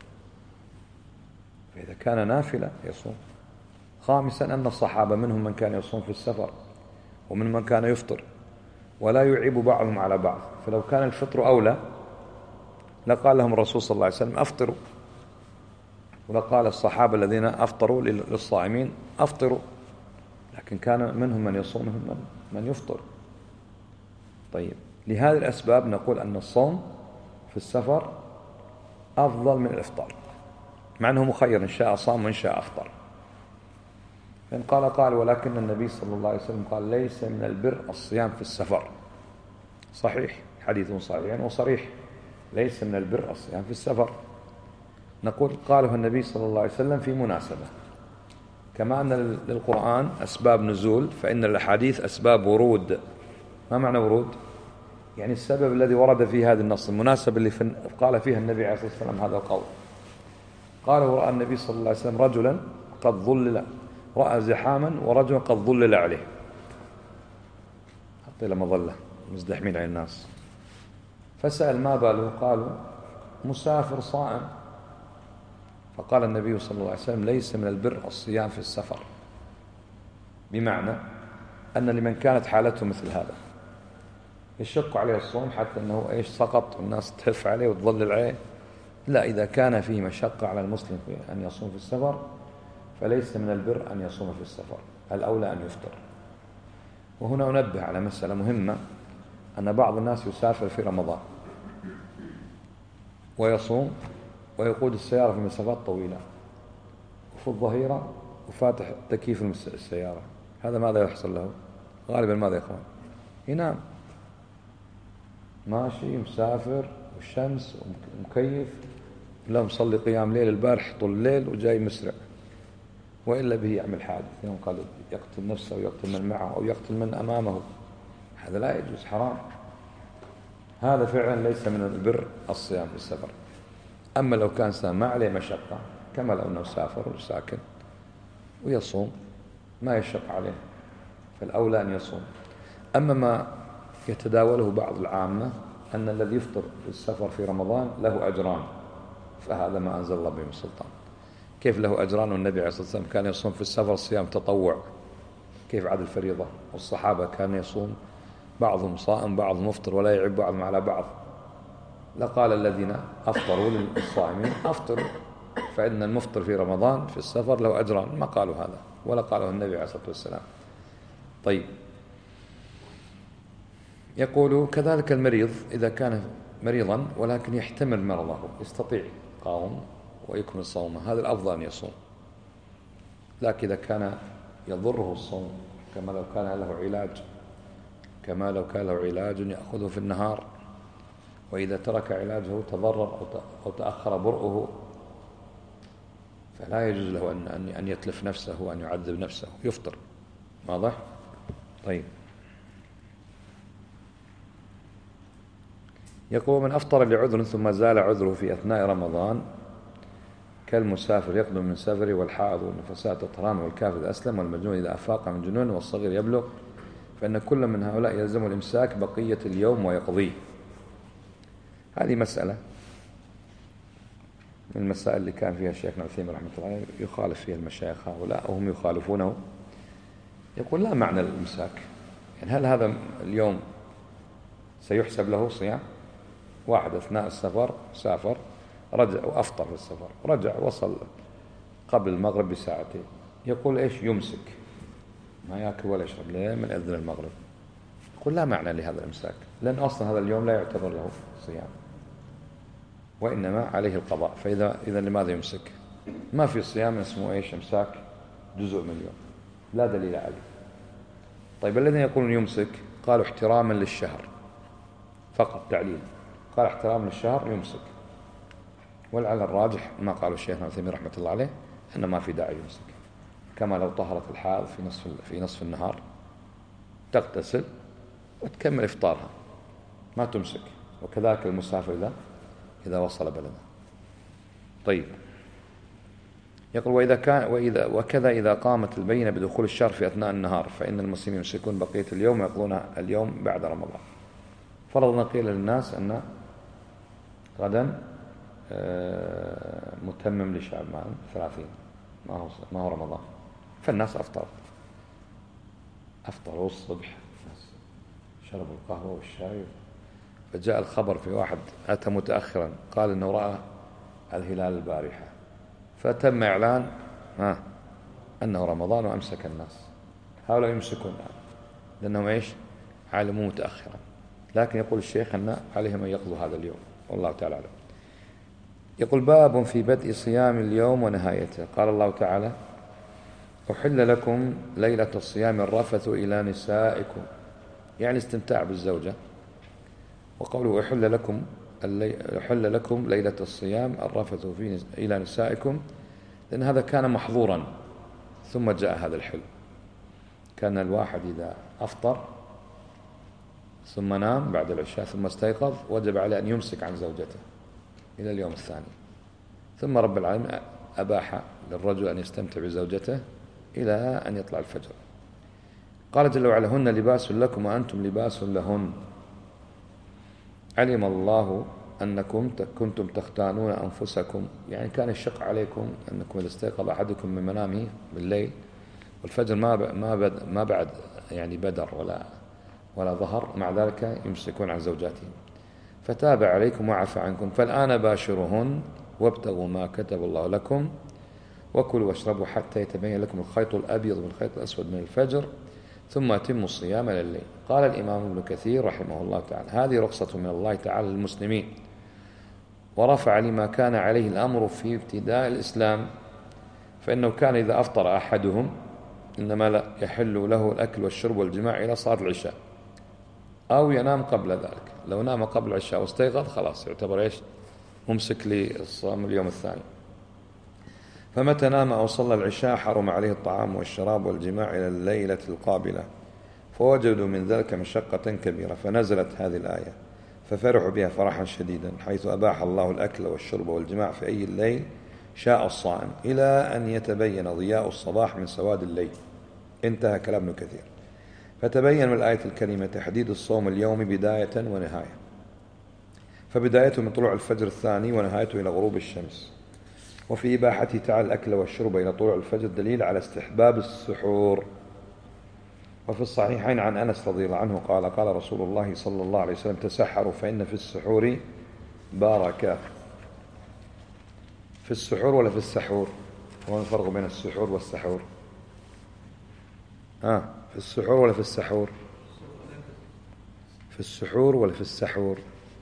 فإذا كان نافلة يصوم. خامسا، أن الصحابة منهم من كان يصوم في السفر ومن من كان يفطر، ولا يعيب بعضهم على بعض، فلو كان الفطر أولى لقال لهم الرسول صلى الله عليه وسلم أفطروا، ولقال الصحابة الذين أفطروا للصائمين أفطروا، لكن كان منهم من يصوم منهم من يفطر. طيب، لهذه الأسباب نقول أن الصوم في السفر أفضل من الإفطار، مع أنه مخير إن شاء صام وإن شاء أفطر. فإن قال ولكن النبي صلى الله عليه وسلم قال ليس من البر الصيام في السفر. صحيح، حديث صحيح وصريح، ليس من البر الصيام في السفر. نقول قاله النبي صلى الله عليه وسلم في مناسبة، كما أن للقرآن أسباب نزول فإن الأحاديث أسباب ورود. ما معنى ورود؟ يعني السبب الذي ورد في هذا النص، المناسبة اللي قال فيها النبي عليه الصلاة والسلام هذا القول. قال ورأى النبي صلى الله عليه وسلم رجلا قد ظلل، رأى زحاما ورجلا قد ظلل عليه، حط له مظلة مزدحمين على الناس، فسأل ما باله؟ قالوا مسافر صائم. فقال النبي صلى الله عليه وسلم ليس من البر الصيام في السفر، بمعنى أن لمن كانت حالته مثل هذا يشق عليه الصوم حتى أنه سقط والناس تهف عليه وتظلل عليه، لا، إذا كان فيه مشقة على المسلم أن يصوم في السفر فليس من البر أن يصوم في السفر، الأولى أن يفطر. وهنا أنبه على مسألة مهمة، أن بعض الناس يسافر في رمضان ويصوم ويقود السيارة في مسافات طويلة وفي الظهيرة وفاتح تكييف السيارة، هذا ماذا يحصل له؟ غالبا ماذا يقوم؟ ينام، ماشي مسافر والشمس ومكيف، لا مصلي قيام ليل البارح طول الليل وجاي مسرع، وإلا به يعمل حادث، يوم قال يقتل نفسه ويقتل من معه أو يقتل من أمامه، هذا لا يجوز، حرام. هذا فعلا ليس من البر الصيام في السفر. أما لو كان ما عليه مشقة، كما لو أنه سافر وساكن ويصوم ما يشق عليه، فالأولى أن يصوم. أما ما يتداوله بعض العامة أن الذي يفطر في السفر في رمضان له أجران، فهذا ما أنزل الله به من سلطان. كيف له أجران والنبي عليه الصلاة والسلام كان يصوم في السفر صيام تطوع، كيف عاد الفريضة؟ والصحابة كان يصوم بعضهم صائم بعضهم مفطر ولا يعيب بعضهم على بعض. لقال الذين أفطروا للصائمين أفطروا، فإن المفطر في رمضان في السفر له أجران، ما قالوا هذا ولا قاله النبي عليه الصلاة والسلام. طيب، يقول كذلك المريض إذا كان مريضا ولكن يحتمل مرضه يستطيع قاوم ويكمل صومه، هذا الأفضل أن يصوم. لكن إذا كان يضره الصوم كما لو كان له علاج يأخذه في النهار، وإذا ترك علاجه تضرر أو تأخر برؤه، فلا يجوز له أن يتلف نفسه وأن يعذب نفسه، يفطر. واضح؟ طيب، يقول من أفطر لعذر ثم زال عذره في أثناء رمضان كالمسافر يقدم من سفره، والحائض والنفساء تطهران، والكافر إذا أسلم، والمجنون إذا أفاق من جنون، والصغير يبلغ، فإن كل من هؤلاء يلزم الإمساك بقية اليوم ويقضيه. هذه مسألة من المسائل اللي كان فيها شيخنا عثيمين رحمة الله عليه يخالف فيها المشايخ هؤلاء وهم يخالفونه. يقول لا معنى الإمساك، يعني هل هذا اليوم سيحسب له صيام؟ واحد أثناء السفر سافر رجع وأفطر في السفر، رجع وصل قبل المغرب بساعتين، يقول إيش؟ يمسك، ما يأكل ولا يشرب لين من أذن المغرب. يقول لا معنى لهذا الإمساك، لأن أصلا هذا اليوم لا يعتبر له صيام وإنما عليه القضاء، إذا لماذا يمسك؟ ما في صيام اسمه إيش؟ إمساك جزء من اليوم، لا دليل عليه. طيب الذين يقولون يمسك قالوا احتراما للشهر فقط، تعليل، قال احترام للشهر يمسك، ولعل الراجح ما قالوا الشيخ عثيمين رحمة الله عليه أن ما في داعي يمسك، كما لو طهرت الحائض في نصف النهار تغتسل وتكمل إفطارها ما تمسك، وكذلك المسافر إذا وصل بلده. طيب، يقول وكذا إذا قامت البينة بدخول الشهر في أثناء النهار فإن المسلمين يمسكون بقية اليوم ويقضون اليوم بعد رمضان. فرضنا قيل للناس أن غدا متمم لشعبان 30 ما هو رمضان، فالناس أفطروا الصبح، شربوا القهوة والشاي، فجاء الخبر في واحد أتى متأخرا قال إنه رأى الهلال البارحة، فتم إعلان أنه رمضان وأمسك الناس. هؤلاء يمسكون الآن لأنهم إيش؟ علموا متأخرا، لكن يقول الشيخ أن عليهم أن يقضوا هذا اليوم، والله تعالى أعلم. يقول باب في بدء صيام اليوم ونهايته. قال الله تعالى أحل لكم ليلة الصيام الرفث إلى نسائكم، يعني استمتاع بالزوجة. وقوله أحل لكم ليلة الصيام الرفث إلى نسائكم، لأن هذا كان محظورا ثم جاء هذا الحل. كان الواحد إذا أفطر ثم نام بعد العشاء ثم استيقظ وجب عليه أن يمسك عن زوجته إلى اليوم الثاني، ثم رب العالمين أباح للرجل أن يستمتع بزوجته إلى أن يطلع الفجر. قال جل وعلا هن لباس لكم وأنتم لباس لهن، علم الله أنكم كنتم تختانون أنفسكم، يعني كان يشق عليكم أنكم إذا استيقظ أحدكم من منامه بالليل والفجر ما بعد يعني بدر ولا ظهر، مع ذلك يمسكون عن زوجاتهم، فتاب عليكم وعفى عنكم، فالآن باشرهن وابتغوا ما كتب الله لكم وكلوا واشربوا حتى يتبين لكم الخيط الأبيض من الخيط الأسود من الفجر ثم أتموا الصيام إلى الليل. قال الإمام ابن كثير رحمه الله تعالى هذه رخصة من الله تعالى للمسلمين، ورفع لما كان عليه الأمر في ابتداء الإسلام، فإنه كان إذا أفطر أحدهم إنما لا يحل له الأكل والشرب والجماع إلى صلاة العشاء أو ينام قبل ذلك. لو نام قبل العشاء واستيقظ خلاص يعتبر ممسك للصيام اليوم الثاني. فمتى نام أو صلى العشاء حرم عليه الطعام والشراب والجماع إلى الليلة القابلة، فوجدوا من ذلك مشقة كبيرة، فنزلت هذه الآية ففرحوا بها فرحا شديدا، حيث أباح الله الأكل والشرب والجماع في أي الليل شاء الصائم إلى أن يتبين ضياء الصباح من سواد الليل. انتهى كلام ابن كثير. فتبين من الآية الكريمة تحديد الصوم اليومي بداية ونهاية، فبدايته من طلوع الفجر الثاني ونهايته إلى غروب الشمس. وفي إباحته تعالى الأكل والشرب إلى طلوع الفجر دليل على استحباب السحور. وفي الصحيحين عن أنس رضي الله عنه قال قال رسول الله صلى الله عليه وسلم تسحروا فإن في السحور بركة. في السحور ولا في السحور؟ هو الفرق بين السحور والسحور؟ في السحور ولا في السحور؟ في السحور ولا في السحور؟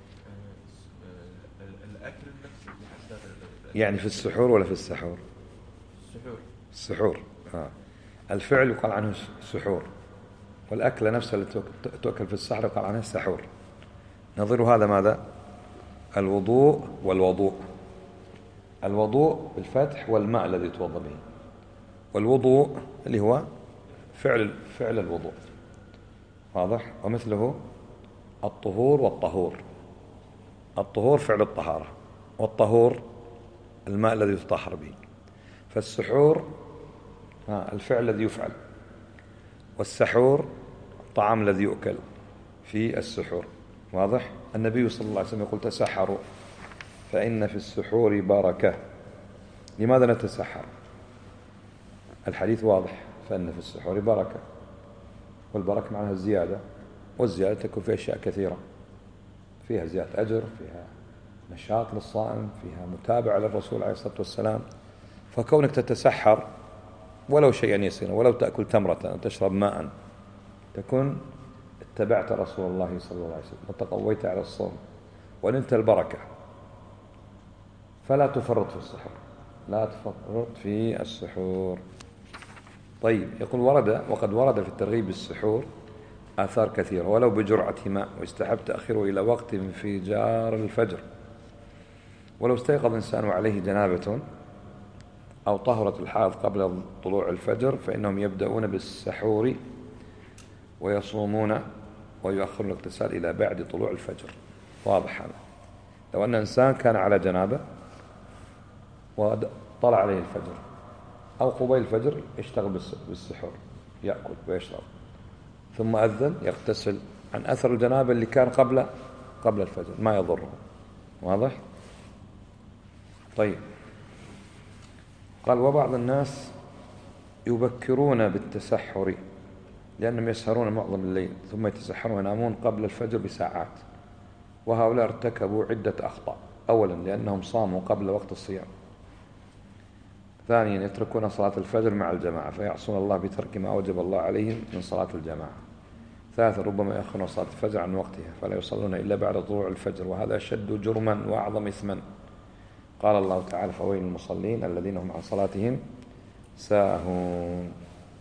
يعني في السحور ولا في السحور؟ السحور. الفعل يقال عنه سحور، والأكلة نفسها اللي تؤكل في السحر يقال عنها السحور. نظير هذا ماذا؟ الوضوء والوضوء. الوضوء بالفتح والماء الذي يتوضأ به، والوضوء اللي هو فعل الوضوء، واضح؟ ومثله الطهور والطهور. الطهور فعل الطهارة، والطهور الماء الذي يتطهر به. فالسحور الفعل الذي يفعل، والسحور الطعام الذي يؤكل في السحور، واضح؟ النبي صلى الله عليه وسلم يقول تسحروا فإن في السحور بركة. لماذا نتسحر؟ الحديث واضح، فإن في السحور بركة، والبركة معناها الزيادة، والزيادة تكون في أشياء كثيرة، فيها زيادة أجر، فيها نشاط للصائم، فيها متابعة للرسول عليه الصلاة والسلام. فكونك تتسحر ولو شيئا يسيرا، ولو تأكل تمرة أو تشرب ماء، تكون اتبعت رسول الله صلى الله عليه وسلم وتقويت على الصوم ونلت البركة. فلا تفرط في السحور، لا تفرط في السحور. طيب، يقول وقد ورد في الترغيب بالسحور آثار كثيرة ولو بجرعة ماء، ويستحب تأخيره إلى وقت انفجار الفجر. ولو استيقظ إنسان وعليه جنابة أو طهرت الحائض قبل طلوع الفجر فإنهم يبدأون بالسحور ويصومون ويؤخرون الاغتسال إلى بعد طلوع الفجر. واضح هذا. لو أن إنسان كان على جنابة وطلع عليه الفجر أو قبيل الفجر يشتغل بالسحور، يأكل ويشرب، ثم أذن يغتسل عن أثر الجنابة اللي كان قبل الفجر، ما يضره. واضح؟ طيب، قال وبعض الناس يبكرون بالتسحر لأنهم يسهرون معظم الليل ثم يتسحرون وينامون قبل الفجر بساعات، وهؤلاء ارتكبوا عدة أخطاء. أولا لأنهم صاموا قبل وقت الصيام، ثانيا يتركون صلاة الفجر مع الجماعة فيعصون الله بترك ما أوجب الله عليهم من صلاة الجماعة، ثالثا ربما يأخرون صلاة الفجر عن وقتها فلا يصلون إلا بعد طلوع الفجر، وهذا أشد جرما وأعظم إثما. قال الله تعالى: فويل للمصلين الذين هم عن صلاتهم ساهون.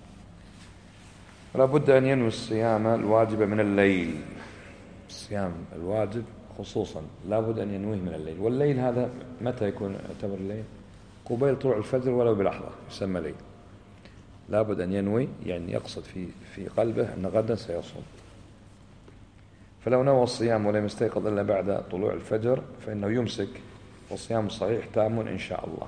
لا بد أن ينوي الصيام الواجب من الليل. الصيام الواجب خصوصا لا بد أن ينويه من الليل. والليل هذا متى يكون يعتبر الليل؟ قبيل طلوع الفجر ولو بلحظة يسمى ليل. لا بد أن ينوي، يعني يقصد في قلبه أن غدا سيصوم. فلو نوى الصيام ولم يستيقظ إلا بعد طلوع الفجر فإنه يمسك، والصيام الصحيح تام إن شاء الله.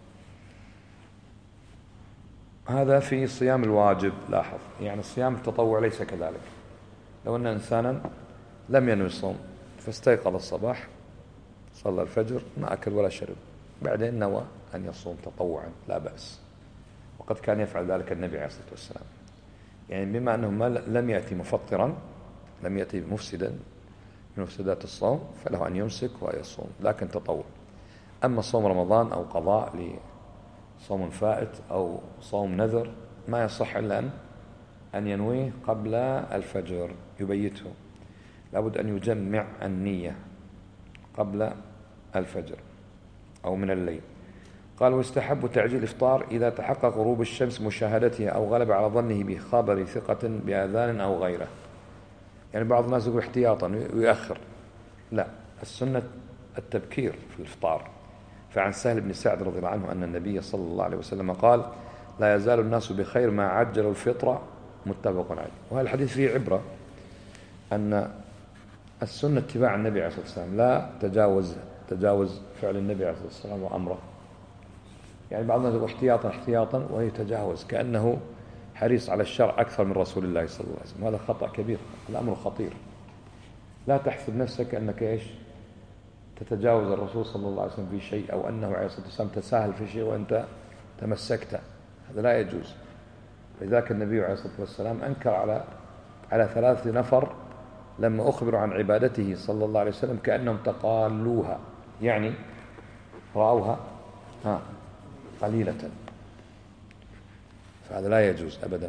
هذا في صيام الواجب. لاحظ، يعني الصيام التطوع ليس كذلك. لو أن إنسانا لم ينوي الصوم فاستيقظ الصباح صلى الفجر ما أكل ولا شرب، بعدين نوى أن يصوم تطوعا لا بأس، وقد كان يفعل ذلك النبي عليه الصلاة والسلام. يعني بما أنه لم يأتي مفطرا، لم يأتي مفسدا من مفسدات الصوم، فله أن يمسك ويصوم لكن تطوع. أما صوم رمضان أو قضاء لصوم فائت أو صوم نذر ما يصح إلا أن ينويه قبل الفجر، يبيته. لابد أن يجمع النية قبل الفجر أو من الليل. قال: ويستحب تعجيل الإفطار إذا تحقق غروب الشمس مشاهدتها أو غلب على ظنه بخبر ثقة بأذان أو غيره. يعني بعض الناس يقول احتياطا ويؤخر، لا، السنة التبكير في الإفطار. فعن سهل بن سعد رضي الله عنه أن النبي صلى الله عليه وسلم قال: لا يزال الناس بخير ما عجلوا الفطر، متفق عليه. وهذا الحديث فيه عبرة أن السنة اتباع النبي عليه الصلاة والسلام، لا تجاوز فعل النبي عليه الصلاة والسلام وأمره. يعني بعض الناس يقول احتياطا وهي تجاوز، كأنه حريص على الشرع أكثر من رسول الله صلى الله عليه وسلم. هذا خطأ كبير، الأمر خطير. لا تحسب نفسك أنك تتجاوز الرسول صلى الله عليه وسلم في شيء، أو أنه عليه الصلاة والسلام تساهل في شيء وأنت تمسكت، هذا لا يجوز. لذلك النبي عليه الصلاة والسلام أنكر على 3 نفر لما أخبروا عن عبادته صلى الله عليه وسلم كأنهم تقالوها، يعني رأوها قليلة، فهذا لا يجوز أبدا.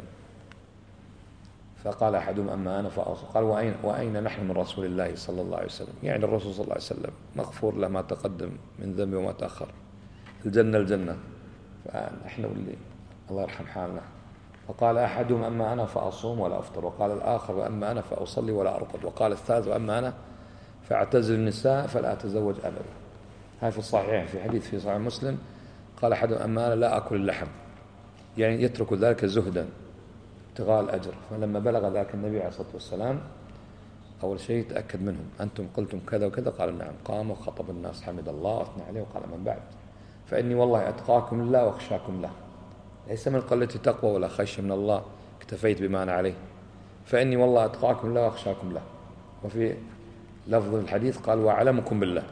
فقال أحدهم: أما أنا فأصوم. قال: وأين نحن من رسول الله صلى الله عليه وسلم؟ يعني الرسول صلى الله عليه وسلم مغفور له ما تقدم من ذنبه وما تأخر، الجنة، فنحن اللي الله يرحم حالنا. فقال أحدهم: أما أنا فأصوم ولا أفطر. وقال الآخر: وأما أنا فأصلي ولا أرقد. وقال الثالث: وأما أنا فأعتزل النساء فلا أتزوج أبدا. هاي في الصحيحين، في حديث في صحيح مسلم قال أحدهم: أما أنا لا أكل اللحم، يعني يترك ذلك زهدا ابتغاء الأجر. فلما بلغ ذلك النبي عليه الصلاة والسلام أول شيء تأكد منهم: أنتم قلتم كذا وكذا؟ قالوا: نعم. قام وخطب الناس، حمد الله وأثنى عليه وقال: من بعد فإني والله أتقاكم لله وأخشاكم له، ليس من قلة تقوى ولا خشية من الله اكتفيت بما أنا عليه، فإني والله أتقاكم لله وأخشاكم له. وفي لفظ الحديث قال: وأعلمكم بالله،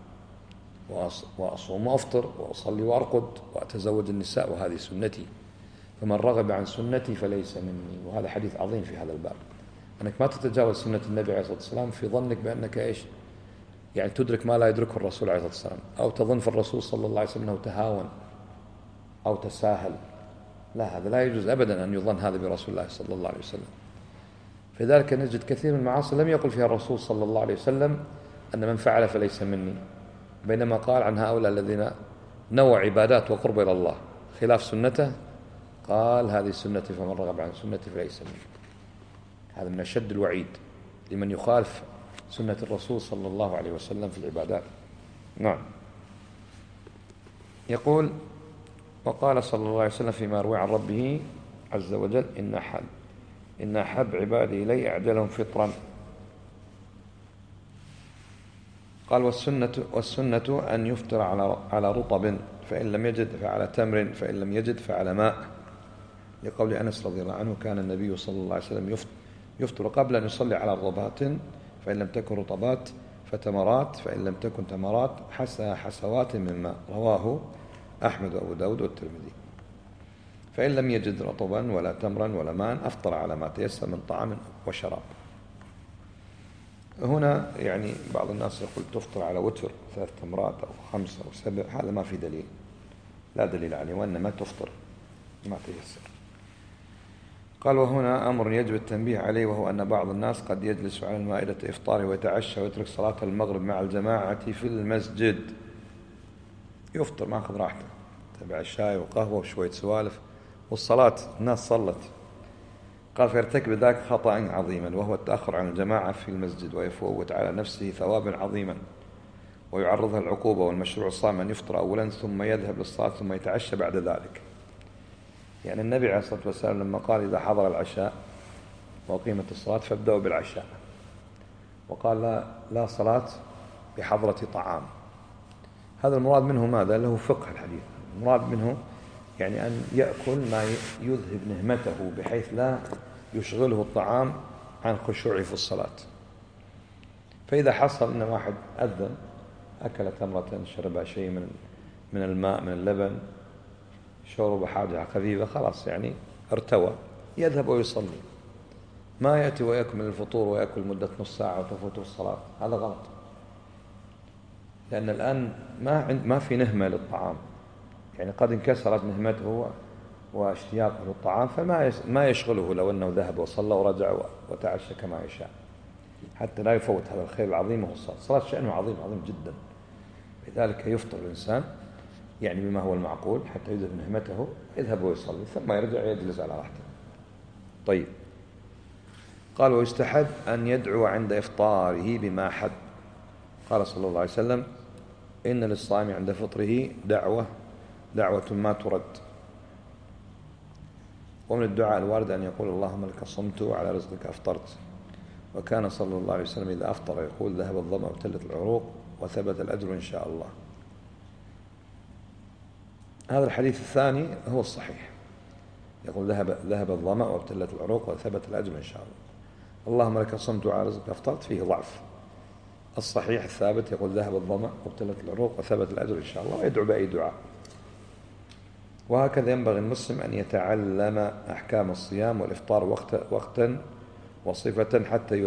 وأصوم وأفطر وأصلي وأرقد وأتزوج النساء وهذه سنتي، فمن رغب عن سنتي فليس مني. وهذا حديث عظيم في هذا الباب، أنك ما تتجاوز سنة النبي عليه الصلاة والسلام في ظنك بأنك يعني تدرك ما لا يدركه الرسول عليه الصلاة والسلام، أو تظن في الرسول صلى الله عليه وسلم أنه تهاون أو تساهل. لا، هذا لا يجوز أبدا أن يظن هذا برسول الله صلى الله عليه وسلم. فذلك نجد كثير من المعاصي لم يقل فيها الرسول صلى الله عليه وسلم أن من فعل فليس مني، بينما قال عن هؤلاء الذين نوى عبادات وقرب إلى الله خلاف سنته، قال: هذه سنتي فمن رغب عن سنتي فليس مني. هذا من أشد الوعيد لمن يخالف سنة الرسول صلى الله عليه وسلم في العبادات. نعم. يقول: وقال صلى الله عليه وسلم فيما روي عن ربه عز وجل: إن أحب عبادي إلي أعجلهم فطرا. قال: والسنة أن يفطر على رطب، فإن لم يجد فعلى تمر، فإن لم يجد فعلى ماء، لقول أنس رضي الله عنه: كان النبي صلى الله عليه وسلم يفطر قبل أن يصلي على رطبات، فإن لم تكن رطبات فتمرات، فإن لم تكن تمرات حسوات من ماء. رواه أحمد وأبو داود والترمذي. فإن لم يجد رطبا ولا تمرا ولا ماء أفطر على ما تيسر من طعام وشراب. هنا يعني بعض الناس يقول تفطر على وتر 3 تمرات أو 5 أو 7، هذا ما في دليل، لا دليل عليه، وإنما تفطر ما تيسر. قال: وهنا أمر يجب التنبيه عليه، وهو أن بعض الناس قد يجلس على المائدة إفطاره ويتعشى ويترك صلاة المغرب مع الجماعة في المسجد. يفطر ما أخذ راحته، تبع الشاي وقهوة وشوية سوالف، والصلاة الناس صلت. قال فيرتكب ذاك خطأ عظيما، وهو التأخر عن الجماعة في المسجد، ويفوت على نفسه ثوابا عظيما ويعرضها العقوبة. والمشروع الصائم أن يفطر أولا ثم يذهب للصلاة ثم يتعشى بعد ذلك. يعني النبي عليه الصلاة والسلام لما قال إذا حضر العشاء وقيمت الصلاة فابدأوا بالعشاء، وقال لا صلاة بحضرة طعام. هذا المراد منه ماذا؟ له فقه الحديث. المراد منه يعني أن يأكل ما يذهب نهمته بحيث لا يشغله الطعام عن خشوعه في الصلاة. فإذا حصل أن واحد أذن أكل تمرة شرب شيء من الماء من اللبن شرب حاجة خفيفة خلاص يعني ارتوى، يذهب ويصلي، ما يأتي ويكمل الفطور ويأكل مدة نص ساعة وتفوت الصلاة. هذا غلط، لأن الآن ما في نهمة للطعام، يعني قد انكسرت نهمته واشتياقه للطعام، فما يشغله لو أنه ذهب وصلى ورجع وتعشى كما يشاء، حتى لا يفوت هذا الخير العظيم وهو الصلاة. الصلاة شأنه عظيم عظيم جدا، لذلك يفطر الإنسان يعني بما هو المعقول حتى يذهب نهمته، يذهب ويصلي ثم يرجع يجلس على راحته. طيب، قال ويستحب أن يدعو عند إفطاره بما حب. قال صلى الله عليه وسلم إن للصائم عند فطره دعوة ما ترد. ومن الدعاء الوارد أن يقول اللهم لك صمت وعلى رزقك أفطرت. وكان صلى الله عليه وسلم إذا أفطر يقول ذهب الظمأ وابتلت العروق وثبت الأجر إن شاء الله. هذا الحديث الثاني هو الصحيح، يقول ذهب الظمأ وابتلت العروق وثبت الأجر إن شاء الله. اللهم لك صمت وعلى رزقك أفطرت فيه ضعف. الصحيح الثابت يقول ذهب الظمأ وابتلت العروق وثبت الأجر إن شاء الله، ويدعو بأي دعاء. وهكذا ينبغي المسلم أن يتعلم أحكام الصيام والإفطار وقتا وصفة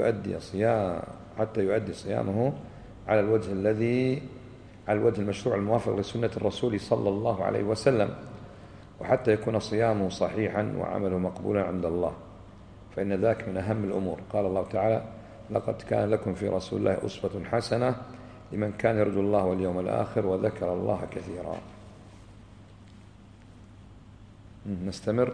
حتى يؤدي صيامه على الوجه المشروع الموافق لسنة الرسول صلى الله عليه وسلم، وحتى يكون صيامه صحيحا وعمله مقبولا عند الله، فإن ذاك من أهم الأمور. قال الله تعالى لقد كان لكم في رسول الله أسوة حسنة لمن كان يرجو الله واليوم الآخر وذكر الله كثيرا. نستمر،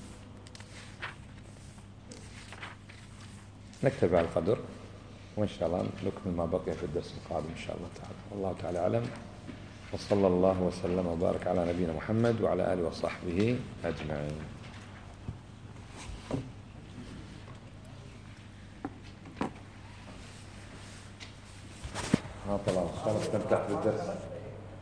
نكتب على القدر، وإن شاء الله نكمل ما بقي في الدرس القادم إن شاء الله تعالى. والله تعالى أعلم، وصلى الله وسلم وبارك على نبينا محمد وعلى آله وصحبه أجمعين. طلع خلاص نفتح بالدرس.